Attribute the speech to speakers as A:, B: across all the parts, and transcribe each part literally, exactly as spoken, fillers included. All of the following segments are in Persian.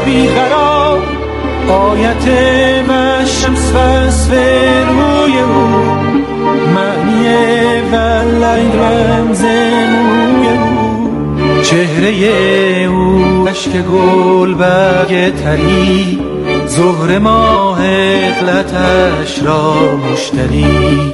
A: بیقرار آیت و شمس وصف روی او معنی و لیل رمز موی او چهره او اشک گل برگ تری زهر ماه غلطش را مشتری.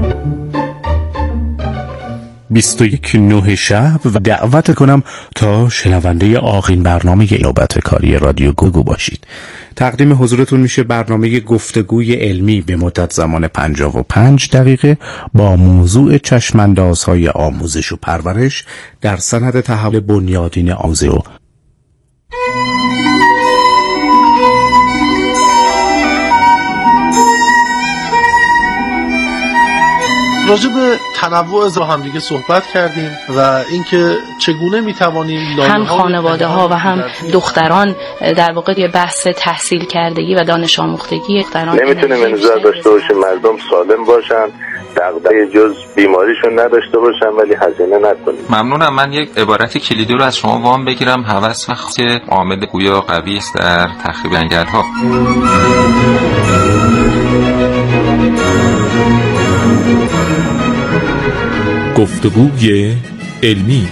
B: بیست و یک نه شب و دعوت کنم تا شنونده آخرین برنامه نوبت کاری رادیو گوگو باشید. تقدیم حضورتون میشه برنامه گفتگوی علمی به مدت زمان پنجاه و پنج دقیقه با موضوع چشماندازهای آموزش و پرورش در سند تحول بنیادین آموزش.
C: راجع به تنوع با هم دیگه صحبت کردیم و اینکه چگونه میتوانیم
D: هم خانواده ها و هم دختران در واقع یه بحث تحصیل کردگی و دانش آموختگی دختران
E: نمیتونیم انتظار داشته باشیم مردم سالم باشن دغدغه جز بیماریشون نداشته باشن ولی هزینه نکنیم.
F: ممنونم. من یک عبارت کلیدی رو از شما وام بگیرم. هوس وقتی عامل گویا قوی است در تخریب انگل‌ها.
G: گفتگوی علمی.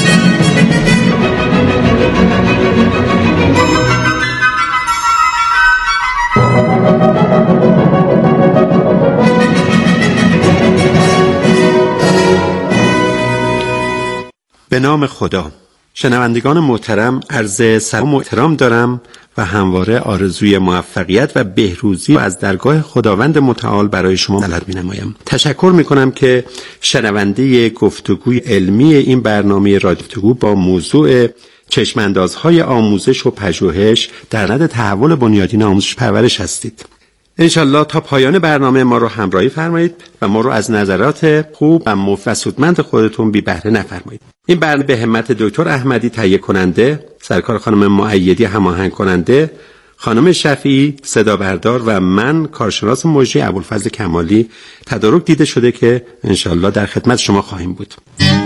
H: به نام خدا. شنوندگان محترم، عرض سلام و احترام دارم و همواره آرزوی موفقیت و بهروزی از درگاه خداوند متعال برای شما طلب می‌نمایم. تشکر می‌کنم که شنونده گفتگوی علمی این برنامه رادیو با موضوع چشماندازهای آموزش و پژوهش در سند تحول بنیادین آموزش پرورش هستید. انشالله تا پایان برنامه ما رو همراهی فرمایید و ما رو از نظرات خوب و مفصلمند خودتون بی بهره نفرمایید. این برنامه به همت دکتر احمدی تهیه کننده، سرکار خانم مؤیدی هماهنگ کننده، خانم شفیعی صدا بردار و من کارشناس مجری ابوالفضل کمالی تدارک دیده شده که انشالله در خدمت شما خواهیم بود.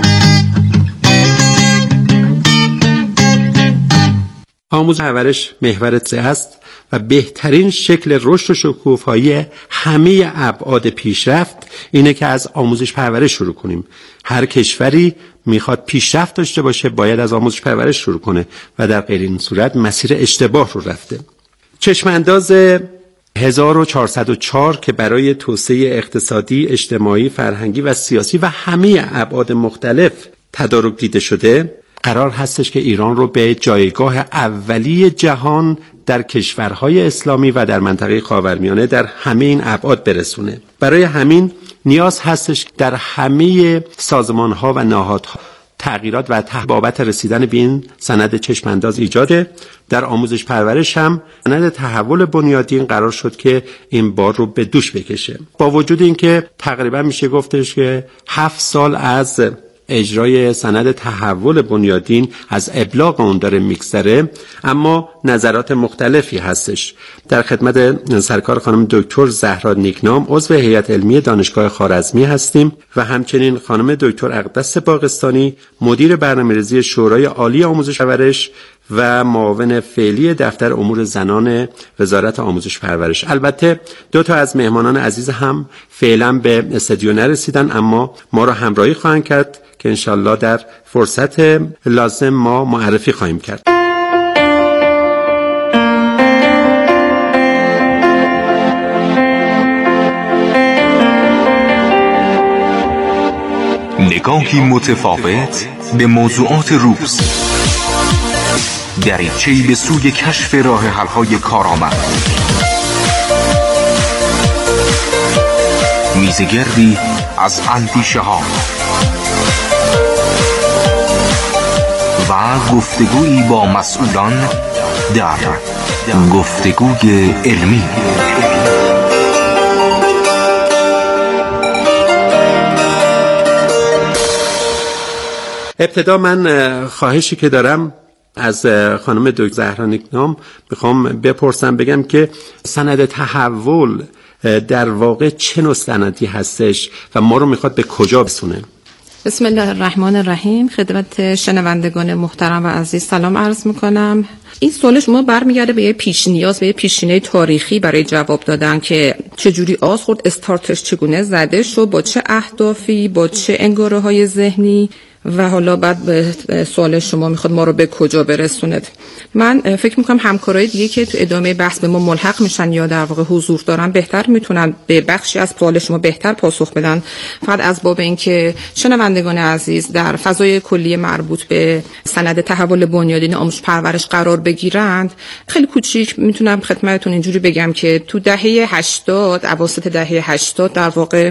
H: آموزش و پرورش محور سه است و بهترین شکل رشد و شکوفایی همه ابعاد پیشرفت اینه که از آموزش پرورش شروع کنیم. هر کشوری میخواد پیشرفت داشته باشه باید از آموزش پرورش شروع کنه و در غیر این صورت مسیر اشتباه رو رفته. چشمانداز هزار و چهارصد و چهار که برای توسعه اقتصادی، اجتماعی، فرهنگی و سیاسی و همه ابعاد مختلف تدارک دیده شده قرار هستش که ایران رو به جایگاه اولی جهان در کشورهای اسلامی و در منطقه خاورمیانه در همه این ابعاد برسونه. برای همین نیاز هستش در همه سازمان‌ها و نهادها تغییرات و بابت رسیدن به این سند چشمانداز ایجاده. در آموزش پرورش هم سند تحول بنیادین قرار شد که این بار رو به دوش بکشه. با وجود اینکه تقریبا میشه گفتش که هفت سال از اجرای سند تحول بنیادین از ابلاغ اون داره میگذره، اما نظرات مختلفی هستش. در خدمت سرکار خانم دکتر زهرا نیکنام عضو هیئت علمی دانشگاه خوارزمی هستیم و همچنین خانم دکتر اقدس باغستانی مدیر برنامه‌ریزی شورای عالی آموزش پرورش و معاون فعلی دفتر امور زنان وزارت آموزش پرورش. البته دو تا از مهمانان عزیز هم فعلا به استودیو نرسیدن اما ما را همراهی خواهند کرد که انشالله در فرصت لازم ما معرفی خواهیم کرد.
I: نگاهی متفاوت به موضوعات روز، دریچه‌ای به سوی کشف راه حل‌های کارآمد، میزگردی از اندیشه ها و گفتگویی با مسئولان در گفتگوی علمی.
H: ابتدا من خواهشی که دارم از خانم دکتر زهرا نیکنام میخوام بپرسم، بگم که سند تحول در واقع چه نوع سندی هستش و ما رو میخواد به کجا برسونه؟
G: بسم الله الرحمن الرحیم. خدمت شنوندگان محترم و عزیز سلام عرض میکنم. این سوال شما برمیگرده به یه پیش نیاز، به یه پیشینه تاریخی برای جواب دادن که چجوری آز خورد، استارتش چگونه زده شد، با چه اهدافی، با چه انگاره های ذهنی و حالا بعد به سوال شما میخواد ما رو به کجا برسوند. من فکر میکنم همکارای دیگه که تو ادامه بحث به ما ملحق میشن یا در واقع حضور دارن بهتر میتونن به بخشی از سوال شما بهتر پاسخ بدن. فقط از باب اینکه شنوندگان عزیز در فضای کلی مربوط به سند تحول بنیادین آموزش پرورش قرار بگیرند، خیلی کوچیک میتونم خدمتتون اینجوری بگم که تو دهه هشتاد، اواسط دهه هشتاد در واقع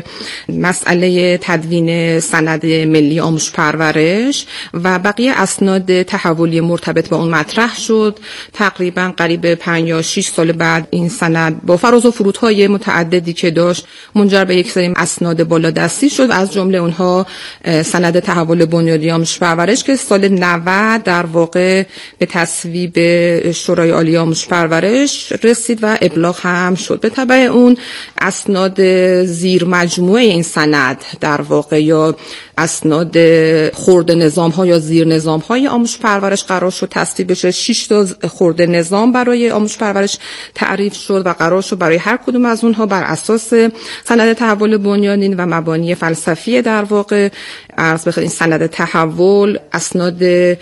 G: مسئله تدوین سند ملی آموزش پرورش و بقیه اسناد تحولی مرتبط با اون مطرح شد. تقریبا قریب پنج یا شش سال بعد این سند با فراز و فرودهای متعددی که داشت منجر به یک سری اسناد بالادستی شد و از جمله اونها سند تحول بنیادی آموزش پرورش که سال نود در واقع به تصویب شورای عالی آموزش پرورش رسید و ابلاغ هم شد. به تبع اون اسناد زیر مجموعه این سند در واقع یا اسناد خرد نظام ها یا زیر نظام های آموزش پرورش قرار شد تصویب بشه. شش تا خرد نظام برای آموزش پرورش تعریف شد و قرار شد برای هر کدوم از اونها بر اساس سند تحول بنیادین و مبانی فلسفی در واقع عرض بخواد این سند تحول اسناد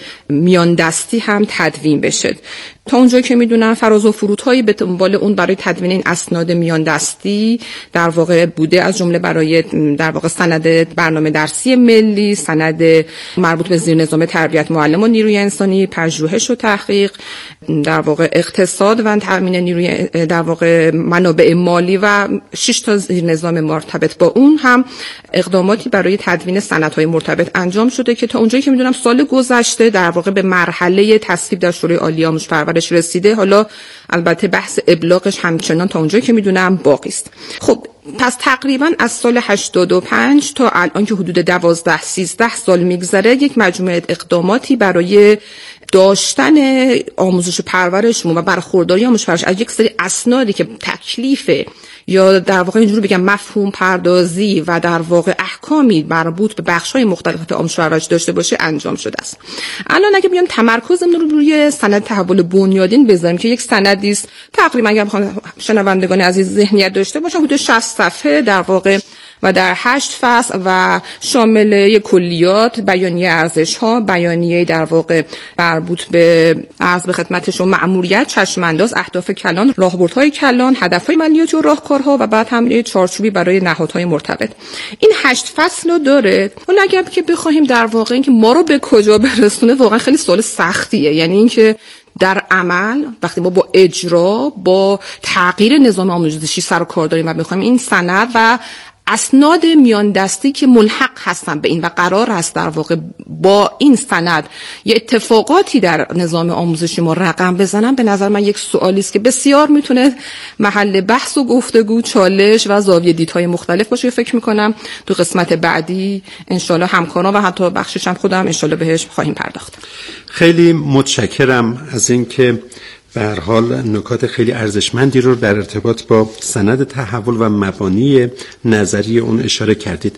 G: میان دستی هم تدوین بشه. تا اونجایی که میدونم فراز و فرودهایی به دنبال اون برای تدوین این اسناد میان دستی در واقع بوده، از جمله برای در واقع سند برنامه درسی ملی، سند مربوط به زیر نظام تربیت معلم و نیروی انسانی، پژوهش و تحقیق، در واقع اقتصاد و تامین نیروی در واقع منابع مالی و شش تا زیر نظام مرتبط با اون هم اقداماتی برای تدوین سندهای مرتبط انجام شده که تا اونجایی که میدونم سال گذشته در واقع به مرحله تصویب در شورای عالی آموزش پرورش رسیده. حالا البته بحث ابلاغش همچنان تا اونجایی که میدونم باقی است. خب پس تقریبا از سال هشتاد و پنج تا الان که حدود دوازده سیزده سال میگذره یک مجموعه اقداماتی برای داشتن آموزش پرورش و برخورداری آموزش پرورش از یک سری اسنادی که تکلیف یا در واقع اینجوری بگم مفهوم پردازی و در واقع احکامی مربوط به بخش‌های مختلف آموزش پرورش داشته باشه انجام شده است. الان اگه بیام تمرکزمون رو روی سند تحول بنیادین بذاریم که یک سندی است تقریبا اگه بخوام شنوندگان عزیز ذهنیت داشته باشن حدود شصت صفحه در واقع و در هشت فصل و شامل کلیات، بیانیه ارزش‌ها، بیانیه در واقع مربوط به عرض به خدمت شما مأموریت، چشم‌انداز، اهداف کلان، راهبردهای کلان، هدف‌های ملیاتی و راهکارها و بعد هم چارچوبی برای نهادهای مرتبط. این هشت فصل رو داره. حالا اگر که بخوایم در واقع اینکه ما رو به کجا برسونه واقعا خیلی سوال سختیه. یعنی اینکه در عمل وقتی ما با اجرا با تغییر نظام آموزشی سر و کار داریم و بخوایم این سند و اسناد میان دستی که ملحق هستن به این و قرار است در واقع با این سند یه اتفاقاتی در نظام آموزشی ما رقم بزنن، به نظر من یک سوالی است که بسیار میتونه محل بحث و گفتگو، چالش و زاویه دیدهای مختلف باشه. فکر میکنم تو قسمت بعدی انشالله همکاران و حتی بخشش هم خودم انشالله بهش خواهیم پرداخت.
H: خیلی متشکرم از اینکه به هر حال نکات خیلی ارزشمندی رو در ارتباط با سند تحول و مبانی نظری اون اشاره کردید.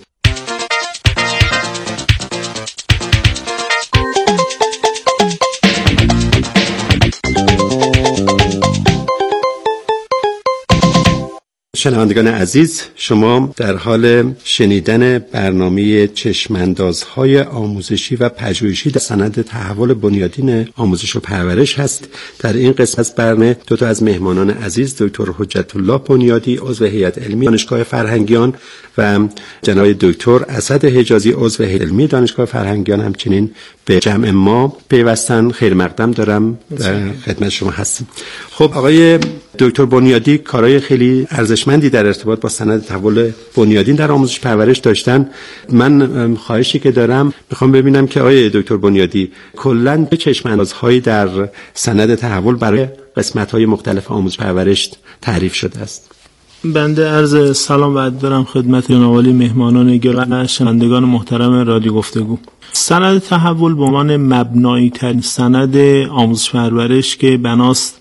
H: شنوندگان عزیز، شما در حال شنیدن برنامه چشماندازهای آموزشی و پژوهشی در سند تحول بنیادین آموزش و پرورش هست. در این قسمت از برنامه دو تا از مهمانان عزیز، دکتر حجت الله بنیادی عضو هیئت علمی دانشگاه فرهنگیان و جناب دکتر اسد حجازی عضو هیئت علمی دانشگاه فرهنگیان همچنین به جمع ما پیوستن. خیر مقدم دارم، در خدمت شما هستم. خب آقای دکتر بنیادی کارهای خیلی ارزشمندی در ارتباط با سند تحول بنیادین در آموزش پرورش داشتن. من خواهشی که دارم میخوام ببینم که آقای دکتر بنیادی کلاً چه چشم‌اندازهایی در سند تحول برای قسمت‌های مختلف آموزش پرورش تعریف شده است.
A: بنده عرض سلام و ادب دارم خدمت جناب عالی مهمانان گرامی شنوندگان محترم رادیو گفتگو. سند تحول به عنوان مبنایی ترین سند آموزش پرورش که بناست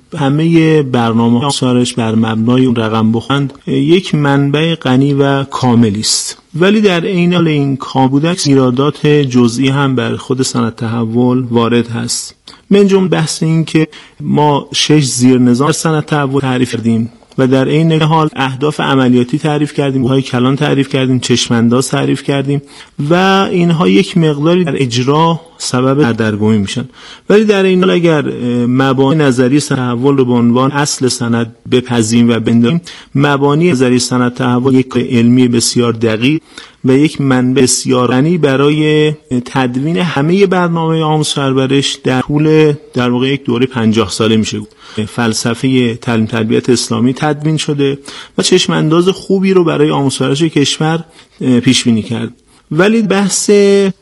A: همه برنامه آموزش بر مبنای اون رقم بخوند یک منبع غنی و کاملی است، ولی در عین حال این کامل بودن ایرادات جزئی هم بر خود سند تحول وارد هست. من جمله بحث این که ما شش زیر نظام سند تحول تعریف کردیم و در این حال اهداف عملیاتی تعریف کردیم، های کلان تعریف کردیم، چشمانداز تعریف کردیم و اینها یک مقداری در اجرا سبب دردرگمی میشن. ولی در این حال اگر مبانی نظری سند تحول رو به عنوان اصل سند بپذیریم و بندازیم، مبانی نظری سند تحول یک علمی بسیار دقیق و یک منبع بسیار غنی برای تدوین همه برنامه آموزش پرورش در طول در واقع یک دوره پنجاه ساله میشه بود. فلسفه تعلیم تربیت اسلامی تدوین شده و چشم انداز خوبی رو برای آموزش پرورش کشور پیش بینی کرد. ولی بحث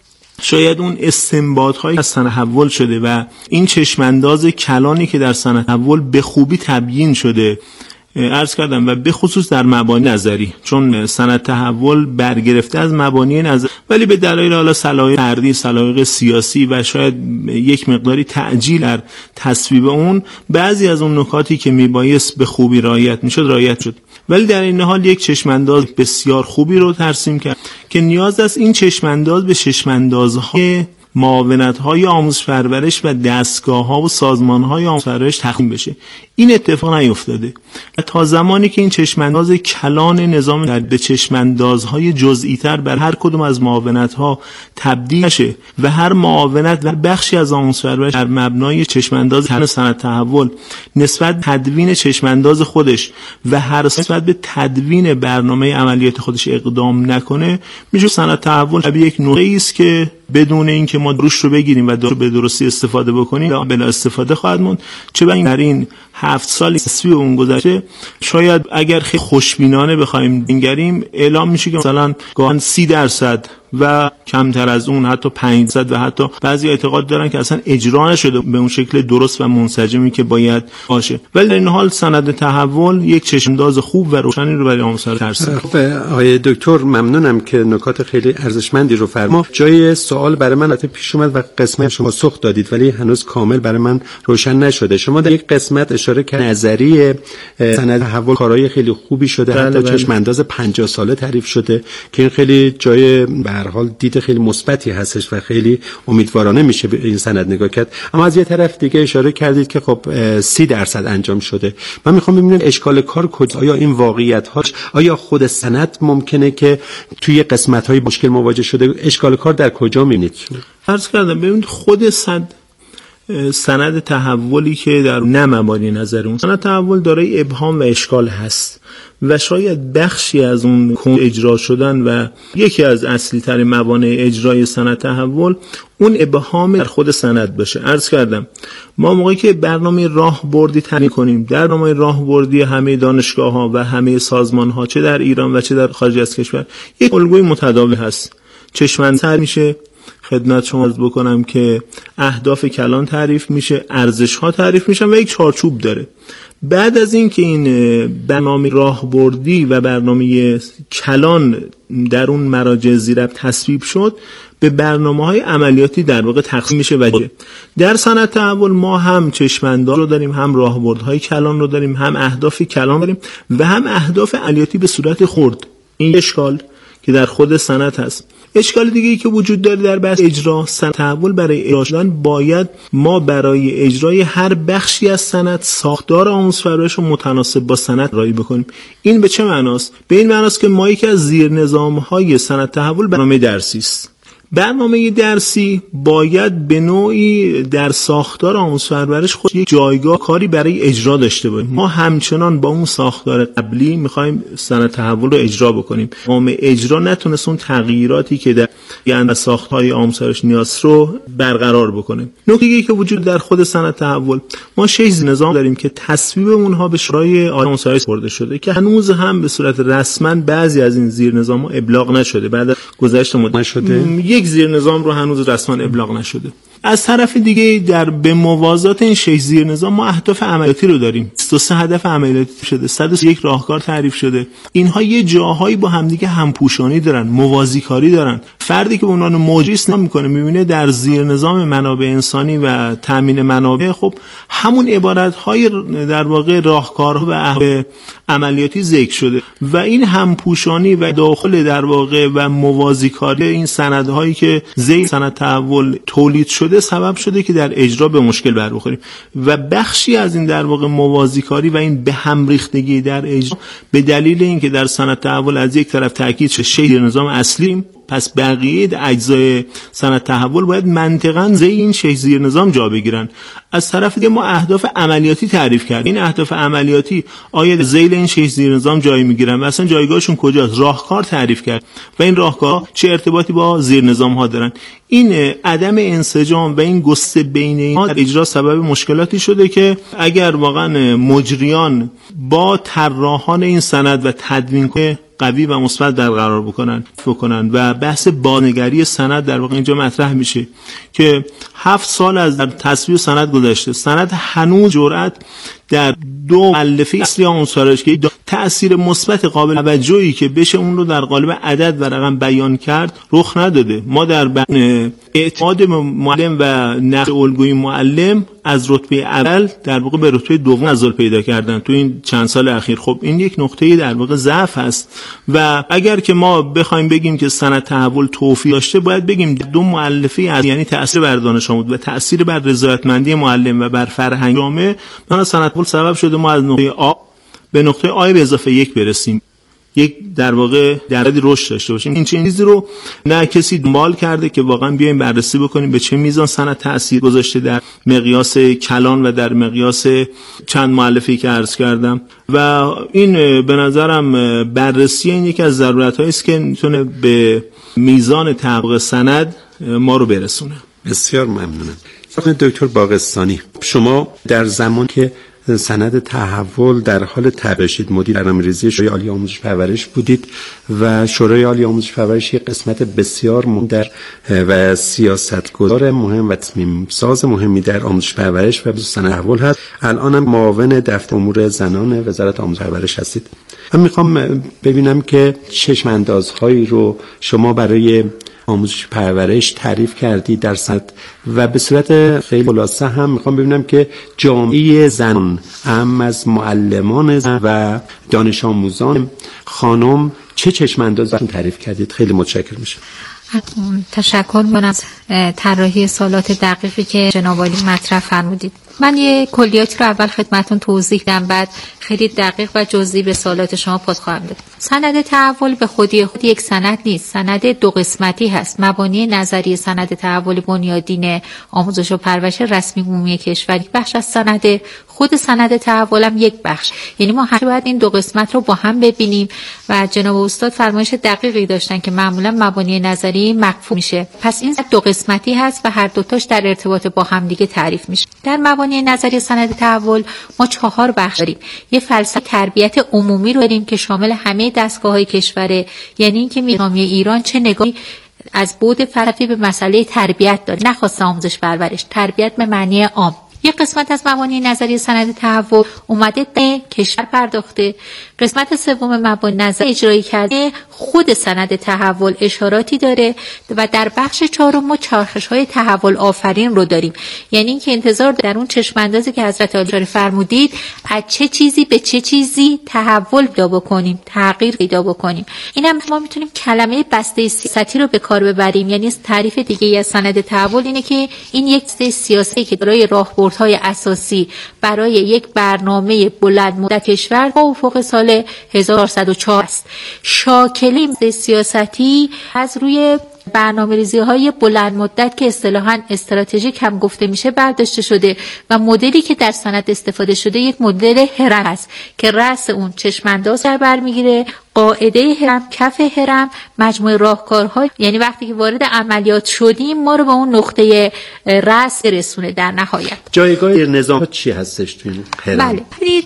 A: شاید اون استنباط‌هایی از سند تحول شده و این چشمانداز کلانی که در سند تحول به خوبی تبیین شده عرض کردم و به خصوص در مبانی نظری، چون سند تحول برگرفته از مبانی نظری ولی به دلایل حالا صلاحیت فردی، صلاحیت سیاسی و شاید یک مقداری تعجیل در تصویب اون، بعضی از اون نکاتی که میبایست به خوبی رعایت میشد رعایت شد. ولی در این حال یک چشمانداز بسیار خوبی رو ترسیم کرد که نیاز است این چشمانداز به چشماندازهای معاونت‌های آموزش پرورش و دستگاه‌ها و سازمان‌های آموزش پرورش تقسیم بشه. این اتفاق نیفتاده و تا زمانی که این چشمانداز کلان نظام در به چشماندازهای جزئی‌تر بر هر کدوم از معاونت‌ها تبدیل نشه و هر معاونت و بخشی از آموزش پرورش در مبنای چشمانداز سند تحول نسبت تدوین چشمانداز خودش و هر نسبت به تدوین برنامه عملیات خودش اقدام نکنه، میشه سند تحول شبیه یک نوعی است که بدون اینکه ما روش رو بگیریم و به درستی استفاده بکنیم بلا استفاده خواهد موند. چه بگیم در این هفت سالی تصویب اون گذشته شاید اگر خیلی خوشبینانه بخوایم بنگریم اعلام میشه که مثلا گاهن سی درصد و کمتر از اون حتی پنج درصد و حتی بعضی اعتقاد دارن که اصلا اجرا نشده به اون شکل درست و منسجمی که باید باشه. ولی در این حال سند تحول یک چشمانداز خوب و روشنی رو برای آموزش ترسیم.
H: خب آقای دکتر ممنونم که نکات خیلی ارزشمندی رو فرمودید. جای سوال برای من البته پیش اومد و قسمت شما پاسخ دادید ولی هنوز کامل برای من روشن نشده. شما در یک قسمت اشاره کردید نظریه سند تحول کارهای خیلی خوبی شده، حتی چشمانداز پنجاه ساله تعریف شده که این خیلی جای به هر حال دید خیلی مثبتی هستش و خیلی امیدوارانه میشه به این سند نگاه کرد. اما از یه طرف دیگه اشاره کردید که خب سی درصد انجام شده. من میخوام ببینم اشکال کار کجا؟ آیا این واقعیت هاش، آیا خود سند ممکنه که توی قسمت های مشکل مواجه شده؟ اشکال کار در کجا میبینید؟
A: عرض کردم ببینید خود سند سند تحولی که در نه مبانی نظر اون سند تحول دارای ابهام و اشکال هست و شاید بخشی از اون اجرا شدن و یکی از اصلی ترین موانع اجرای سند تحول اون ابهام در خود سند باشه. عرض کردم ما موقعی که برنامه راهبردی تعیین کنیم، در برنامه راهبردی همه دانشگاه ها و همه سازمان ها چه در ایران و چه در خارج از کشور یک الگوی متداول هست. چشمانداز میشه، خدمت شما عرض بکنم که اهداف کلان تعریف میشه، ارزش ها تعریف میشن و یک چارچوب داره. بعد از این که این برنامه راهبردی و برنامه کلان در اون مراجع زیرب تصویب شد، به برنامه‌های عملیاتی در واقع تقسیم میشه. وجه در سند تحول ما هم چشمانداز رو داریم، هم راهبردهای کلان رو داریم، هم اهداف کلان داریم و هم اهداف عملیاتی به صورت خرد. این اشکال که در خود سند هست. اشکال دیگه ای که وجود داره در بحث اجرا، سند تحول برای اجرا شدن باید ما برای اجرای هر بخشی از سند ساختار آموزش پرورش رو متناسب با سند رایی بکنیم. این به چه معناست؟ به این معناست که ما یکی از زیر نظام‌های سند تحول برنامه درسی است. برنامه درسی باید به نوعی در ساختار آموزش پرورش خود یک جایگاه کاری برای اجرا داشته باشیم. ما همچنان با اون ساختار قبلی میخوایم سند تحول رو اجرا بکنیم. اما اجرا نتونست اون تغییراتی که در یعنی ساختارهای آموزش پرورش نیاز رو برقرار بکنه. نکته‌ای که وجود در خود سند تحول، ما شش نظام داریم که تصویب اونها به شورای آموزش پرورش برده شده که هنوز هم به صورت رسما بعضی از این زیر نظام‌ها ابلاغ نشده. بعد از گذشت مدت یک زیر نظام رو هنوز رسما ابلاغ نشده. از طرف دیگه در به موازات این شش زیر نظام ما اهداف عملیاتی رو داریم. بیست و سه هدف عملیاتی شده، صد و یک راهکار تعریف شده. اینها یه جاهایی با همدیگه همپوشانی دارن، موازیکاری دارن. فردی که به عنوان مجری استفاده میکنه میبینه در زیر نظام منابع انسانی و تامین منابع خب همون عبارت‌های در واقع راهکارها و اهداف عملیاتی ذکر شده و این همپوشانی و داخل در واقع و موازیکاری این سندهایی که زیر سند تحول تولید شده سبب شده که در اجرا به مشکل بر بخوریم و بخشی از این در واقع موازیکاری و این به هم ریختگی در اجرا به دلیل اینکه در سند تحول از یک طرف تاکید شده شی نظام اصلی، پس بقیه اجزای سند تحول باید منطقاً زیر این شش زیر نظام جا بگیرن. از طرف دیگه ما اهداف عملیاتی تعریف کردیم. این اهداف عملیاتی آیا زیر این شش زیر نظام جای میگیرن؟ مثلا جایگاهشون کجاست؟ راهکار تعریف کرد و این راهکار چه ارتباطی با زیر نظام ها دارن؟ این عدم انسجام و این گسته بین اینها در اجرا سبب مشکلاتی شده که اگر واقعا مجریان با طراحان این سند و تدوین کنه قوی و مثبت در قرار بکنن بکنن و بحث بانگری سند در واقع اینجا مطرح میشه که هفت سال از در تصویب سند گذشته، سند هنوز جرأت در دو مؤلفه اصلی آموزش که تأثیر مثبت قابل توجهی که بشه اون رو در قالب عدد و رقم بیان کرد رخ نداده. ما در اعتماد معلم و نقد الگوی معلم از رتبه اول در واقع به رتبه دوم نزول پیدا کردن تو این چند سال اخیر. خب این یک نقطه در واقع ضعف است و اگر که ما بخوایم بگیم که سند تحول توفیق داشته باید بگیم دو مؤلفه از یعنی تأثیر بر دانش آموز و تأثیر بر رضایتمندی معلم و بر فرهنگ جامعه من سند تحول سبب شده ما از نقطه آ به نقطه آ به اضافه یک برسیم، یک در واقع درآمدی رشد داشته باشیم. این چیزی رو نه کسی دنبال کرده که واقعا بیایم بررسی بکنیم به چه میزان سند تأثیر گذاشته در مقیاس کلان و در مقیاس چند مؤلفه‌ای که عرض کردم و این به نظرم بررسی این یکی از ضرورت‌هایی است که میتونه به میزان تحقق سند ما رو برسونه.
H: بسیار ممنونم. دکتر باغستانی، شما در زمان که سند تحول در حال تبشید مدیر برنامه‌ریزی شورای عالی آموزش پرورش بودید و شورای عالی آموزش پرورش یک قسمت بسیار مهم در و سیاستگزار مهم و تصمیم ساز مهمی در آموزش پرورش و سند تحول هست. الان هم معاون دفتر امور زنان وزارت آموزش پرورش هستید. من میخوام ببینم که چشم اندازهایی رو شما برای آموزش پرورش تعریف کردی در سند و به صورت خیلی خلاصه هم میخوام ببینم که جامعه زنان هم از معلمان زن و دانش آموزان خانم چه چشم انداز براتون تعریف کردید. خیلی متشکرم میشم.
J: تشکر می‌کنم از طراحی سوالات دقیقی که جناب عالی مطرح فرمودید. من یه کلیاتی رو اول خدمتتون توضیح دادم، بعد خیلی دقیق و جزئی به سوالات شما پاسخ خواهم داد. سند تحول به خودی خود یک سند نیست، سند دو قسمتی هست. مبانی نظری سند تحول بنیادین آموزش و پرورش رسمی عمومی کشور بخش از سند، خود سند تحول هم یک بخش. یعنی ما هم باید این دو قسمت رو با هم ببینیم و جناب استاد فرمایش دقیقی داشتن که معمولا مبانی نظری مکفو میشه. پس این دو قسمتی هست و هر دوتاش در ارتباط با هم دیگه تعریف میشه. در مبانی نظری سند تحول ما چهار بخش داریم. یه فلسفه تربیت عمومی رو داریم که شامل همه دستگاه‌های کشوره، یعنی اینکه جامعه ایران چه نگاهی از بعد فلسفی به مسئله تربیت داره، نه خاص آموزش پرورش، تربیت به معنی عام. یک قسمت از مبانی نظری سند تحول اومده به کشور پرداخته. قسمت سوم مبانی نظری اجرایی کرده خود سند تحول اشاراتی داره و در بخش چهارم ما چرخش‌های تحول آفرین رو داریم، یعنی اینکه انتظار در اون چشم اندازی که حضرت عالی فرمودید از چه چیزی به چه چیزی تحول پیدا بکنیم، تغییر پیدا بکنیم. اینم ما میتونیم کلمه بسته سیاستی رو به کار ببریم. یعنی تعریف دیگه از سند تحول اینه که این یک بسته سیاسی که برای راهبردهای اساسی برای یک برنامه بلند مدت کشور با افق سال هزار و چهارصد و چهار است. شاکله سیاستی از روی برنامه‌ریزی های بلند مدت که اصطلاحاً استراتژیک هم گفته میشه برداشته شده و مدلی که در سند استفاده شده یک مدل هرم است که رأس اون چشم‌انداز در بر میگیره، قاعده هرم، کف هرم، مجموعه راهکارها، یعنی وقتی که وارد عملیات شدیم ما رو به اون نقطه رأس رسونه. در نهایت
H: جایگاه نظام چی هستش تو این هرم؟
J: بله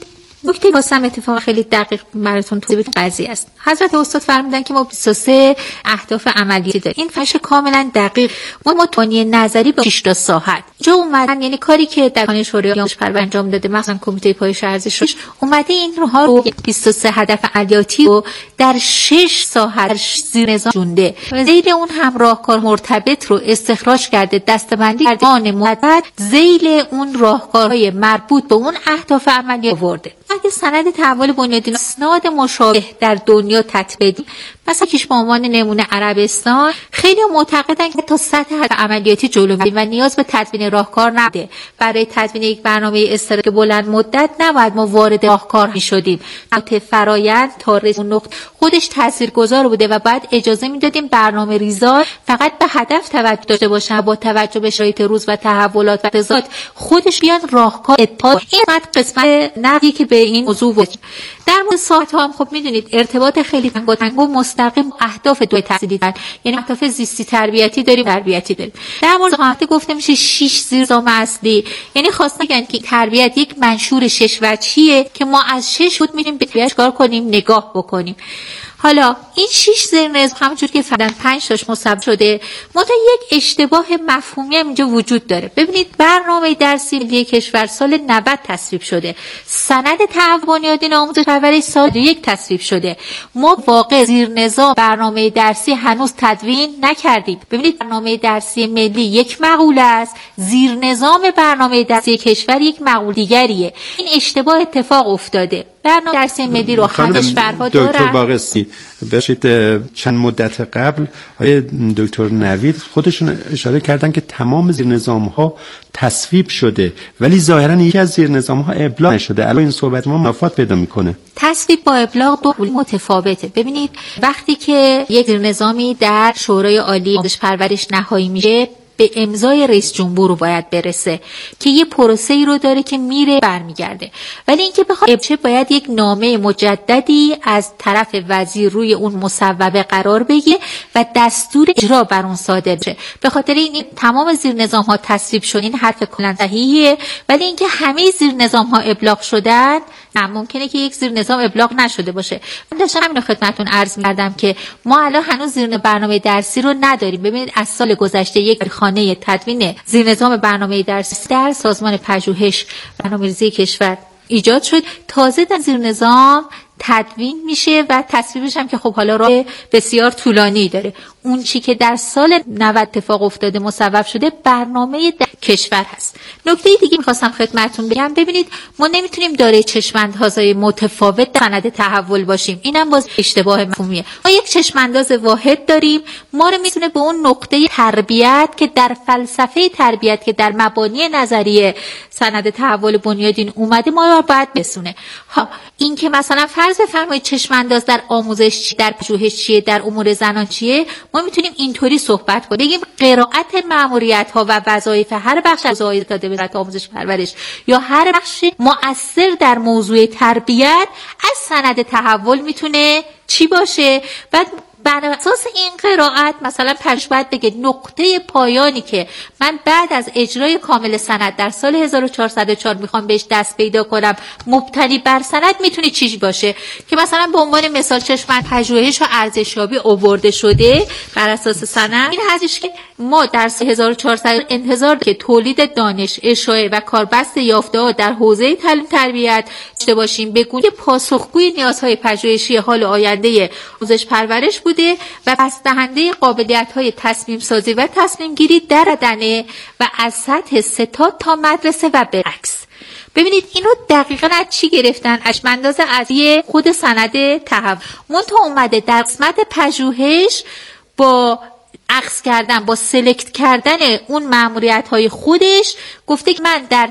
J: نکته واسم اتفاق خیلی دقیق براتون توضیح بدم قضیه است. حضرت استاد فرمودن که ما بیست و سه اهداف عملیاتی داریم. این فش کاملا دقیق. ما متونی نظری با شش تا ساحت جو اومدن، یعنی کاری که در کانون شورای آموزش پرورش انجام داده، مثلا کمیته پایش ارزش روش اومده این روها رو بیست و سه هدف عملیاتی رو در شش ساحت زیر نظام جونده. زیر اون هم راهکار مرتبط رو استخراج کرده، دسته‌بندی کرده، آن مدت زیر اون راهکارهای مربوط به اون اهداف عملی آورده. اگه سند تحول بنیادین اسناد مشابه در دنیا تطبیق بدیم، مثلا کیش به عنوان نمونه عربستان، خیلی معتقدن که تا سطح عملیاتی جلو میریم و نیاز به تدوین راهکار نبوده. برای تدوین یک برنامه استراتژی بلند مدت نباید ما وارد راهکار میشدیم. البته فرآیند تا اون نقطه خودش تاثیرگذار بوده و بعد اجازه میدادیم برنامه ریزا فقط به هدف توجه داشته باشن، با توجه به شرایط روز و تحولات و تضاد خودش بیان راهکار اتفاق. این قسمت نقدی که به این موضوع بود. در مورد ساعت ها هم خب میدونید ارتباط خیلی تنگ و مستقیم اهداف دو تحصیلی دارن، یعنی اهداف زیستی تربیتی داریم، تربیتی داریم. در مورد قاعده گفته میشه شش زیر نظام اصلی، یعنی خواستن بگن که تربیت یک منشور شش وجهیه که ما از شش بود میریم به تربیت کار کنیم، نگاه بکنیم. حالا این شش زیر نظام همونجور که فرضاً پنج تاش مصوب شده، منتها یک اشتباه مفهومی هم اینجا وجود داره. ببینید برنامه درسی ملی کشور سال نود تصویب شده، سند تحول بنیادین آموزش پرورش سال دو یک تصویب شده. ما واقع زیر نظام برنامه درسی هنوز تدوین نکردیم. ببینید برنامه درسی ملی یک مقوله است، زیر نظام برنامه درسی کشور یک مقوله دیگریه. این اشتباه اتفاق افتاده. برنامه درسی ملی رو هر کشورها دارن.
H: دکتر باقری بشید چند مدت قبل های دکتر نوید خودشون اشاره کردن که تمام زیر نظام ها تصویب شده ولی ظاهرا یکی از زیر نظام ها ابلاغ نشده. الان این صحبت ما مفاد پیدا میکنه.
J: تصویب با ابلاغ دو متفاوته. ببینید وقتی که یک زیر نظامی در شورای عالی آموزش پرورش نهایی میشه، به امضای رئیس جمهور رو باید برسه که یه پروسه‌ای رو داره که میره برمیگرده. ولی اینکه بخواد ابچه باید یک نامه مجددی از طرف وزیر روی اون مصوبه قرار بگیره و دستور اجرا بر اون صادر بشه. به خاطر این تمام زیر نظام ها تصویب شد. این حرف کلا صحیحه. ولی اینکه همه زیر نظام ها ابلاغ شدن، نه، ممکنه که یک زیر نظام ابلاغ نشده باشه. من داشتم همین رو خدمتتون عرض می‌کردم که ما الان هنوز زیر برنامه درسی رو نداریم. ببینید از سال گذشته یک خانه تدوین زیر نظام برنامه درسی در سازمان پژوهش برنامه‌ریزی کشور ایجاد شد. تازه در زیر نظام تدوین میشه و تصویبش هم که خب حالا راه بسیار طولانی داره. اون چی که در سال نود اتفاق افتاده مصوب شده برنامه کشور هست. نکته دیگه می‌خواستم خدمتتون بگم، ببینید ما نمیتونیم دارای چشم‌اندازهای متفاوت در سند تحول باشیم. اینم باز اشتباه مفهومیه. ما یک چشم‌انداز واحد داریم، ما رو میتونه به اون نقطه تربیت که در فلسفه تربیت که در مبانی نظریه سند تحول بنیادین اومده ما رو باید بسونه. ها این که مثلا فرض بفرمایید چشم‌انداز در آموزش چیه، در پژوهش چیه، در امور زنان چیه، ما میتونیم اینطوری صحبت کنیم، بگیم قرائت مأموریت‌ها و وظایف هر بخش از وظایف داده به وزارت آموزش پرورش یا هر بخش مؤثر در موضوع تربیت از سند تحول میتونه چی باشه. بعد بر اساس این قرائت مثلا پژوهش باید بگه نقطه پایانی که من بعد از اجرای کامل سند در سال هزار و چهارصد و چهار میخوام بهش دست پیدا کنم مبتنی بر سند میتونه چی باشه که مثلا به عنوان مثال چشمند پژوهش و ارزشیابی آورده شده بر اساس سند. این هستش که ما در سال هزار و چهارصد انتظار که تولید دانش، اشاعه و کاربست یافته‌ها در حوزه تعلیم تربیت داشته باشیم به گونه پاسخگوی نیازهای پژوهشی حال آینده آموزش پرورش بوده و بسته‌دهنده قابلیت‌های تصمیم سازی و تصمیم گیری در بدنه و از سطح ستاد تا مدرسه و بالعکس. ببینید اینو دقیقاً از چی گرفتن؟ چشم‌انداز از خود سند تحول. منتها اومده در قسمت پژوهش با عکس کردن، با سلکت کردن اون مأموریت‌های خودش گفته که من در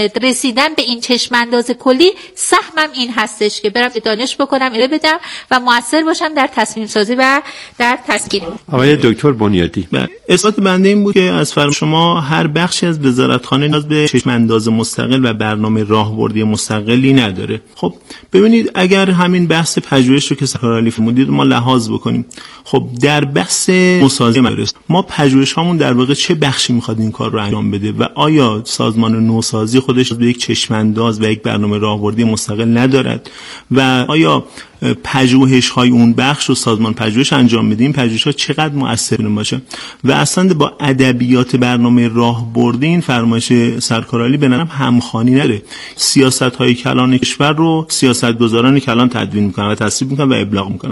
J: رسیدن به این چشم‌انداز کلی سهمم این هستش که برم دانش بکنم، ارائه بدم و مؤثر باشم در تصمیم سازی و در تصمیم.
H: آقای دکتر بنیادی،
A: اثبات بنده این بود که از فرمان شما هر بخشی از وزارتخانه نیاز به چشم‌انداز مستقل و برنامه راهبردی مستقلی نداره. خب ببینید اگر همین بحث پژوهش رو که سرکار فرمودید ما لحاظ بکنیم، خب در بحث مسازی مدارس ما پژوهش هامون در واقع چه بخشی میخواد این کار رو انجام بده و آیا سازمان نوسازی سازی خودش به یک چشمانداز و یک برنامه راهبردی مستقل ندارد و آیا پژوهش های اون بخش و سازمان پژوهش انجام میدیم، پژوهش ها چقدر مؤثر باشه و اصلا با ادبیات برنامه راهبردی این فرمایش سرکار علی به نظرم همخوانی نداره. سیاست های کلان کشور رو سیاستگزاران کلان تدوین میکنن و تصویب میکنن و ابلاغ میکنن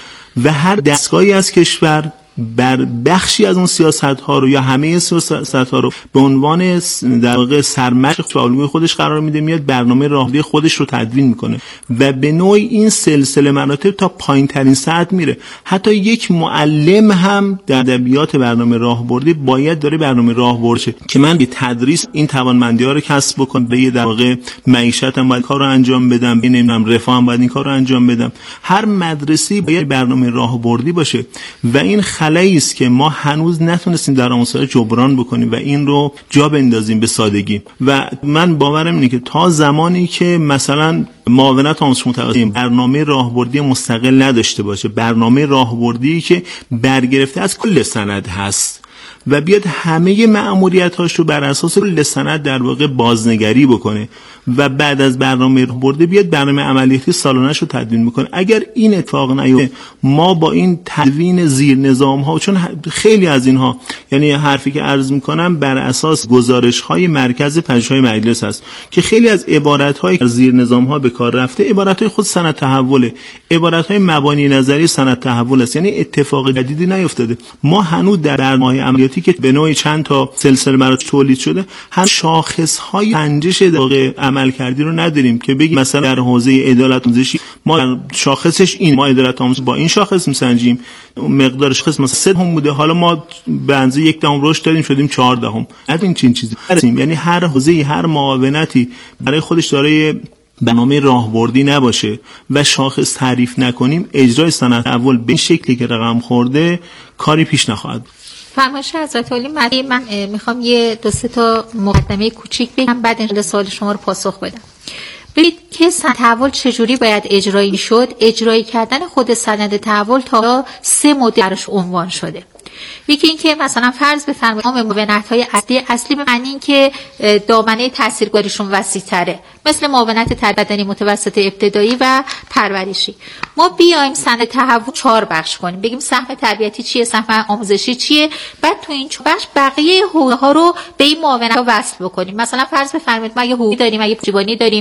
A: و هر دستگاهی از کشور بر بخشی از اون سیاست ها رو یا همه سیاست ها رو به عنوان در واقع سرمشق و الگوی خودش قرار میده، میاد برنامه راهبردی خودش رو تدوین میکنه و به نوعی این سلسله مراتب تا پایین ترین سطح میره. حتی یک معلم هم در ادبیات برنامه راهبردی باید داره برنامه راهبرد شه که من به تدریس این توانمندی ها رو کسب بکنم، به در واقع معیشتم باید کار رو انجام بدم، به نمیدونم رفاهم باید این کار رو انجام بدم. هر مدرسه‌ای باید برنامه راهبردی باشه و این خلایی است که ما هنوز نتونستیم در آموزش جبران بکنیم و این رو جا بندازیم به سادگی. و من باورم اینه که تا زمانی که مثلا معاونت آموزش متقاعدین برنامه راهبردی مستقل نداشته باشه، برنامه راهبردی که برگرفته از کل سند هست و بیاد همه مأموریت‌هاش رو بر اساس کل سند در واقع بازنگری بکنه و بعد از برنامه راهبردی بیاد برنامه عملیاتی سالانه‌اش رو تدوین بکنه، اگر این اتفاق نیفته ما با این تدوین زیر نظام‌ها، چون خیلی از اینها یعنی حرفی که عرض می‌کنم بر اساس گزارش‌های مرکز پژوهش‌های مجلس است که خیلی از عبارت‌های زیر نظام‌ها به کار رفته عبارت‌های خود سند تحوله، عبارت‌های مبانی نظری سند تحول است، یعنی اتفاق جدیدی نیفتاده. ما هنوز در برنامه عملیاتی که به نوعی چند تا سلسله مراتب تولید شده هم شاخص‌های سنجش واقع عمل کردی رو نداریم که بگیم مثلا در حوزه عدالت آموزشی ما شاخصش این، ما عدالت آموزش با این شاخص میسنجیم، مقدار شاخص مثلا سه دهم بوده، حالا ما به اندازه یک دهم رشد دادیم شدیم چهار دهم. از این چین چیزی یعنی هر حوزه هر معاونتی برای خودش داره برنامه راهبردی نباشه و شاخص تعریف نکنیم، اجرای سند تحول به این شکلی که رقم خورده کاری پیش نخواهد.
J: فرمایش حضرت عالی، من میخوام یه دو سه تا مقدمه کوچیک بگم بعد انشالله سوال شما رو پاسخ بدم. ببینید که سند تحول چجوری باید اجرایی شد. اجرایی کردن خود سند تحول تا سه مدل براش عنوان شده. یکی این که مثلا فرض بفرمایید ما معاونت‌های اصلی اصلی به معنی این که دامنه تاثیرگذاریشون وسیع‌تره، مثل معاونت تربیت بدنی متوسط ابتدایی و پرورشی. ما بیایم سند تحول چهار بخش کنیم، بگیم سهم تربیتی چیه، سهم آموزشی چیه، بعد تو این چهار بخش بقیه حقوق‌ها رو به این معاونت‌ها وصل بکنیم. مثلا فرض بفرمایید ما یه حقوقی داریم، یه پشتیبانی داریم،